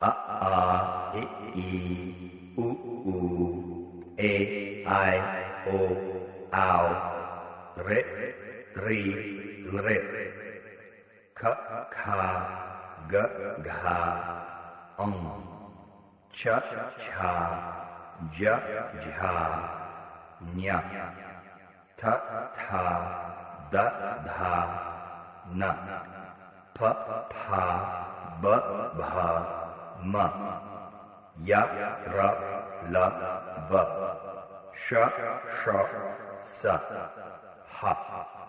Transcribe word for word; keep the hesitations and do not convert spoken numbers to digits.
a a i i u u e i o au re ri re ka kha ga gha ang cha cha ja jha nya ta tha da dha na pa pha ba bha ma ya ra la ba sha sha sa ha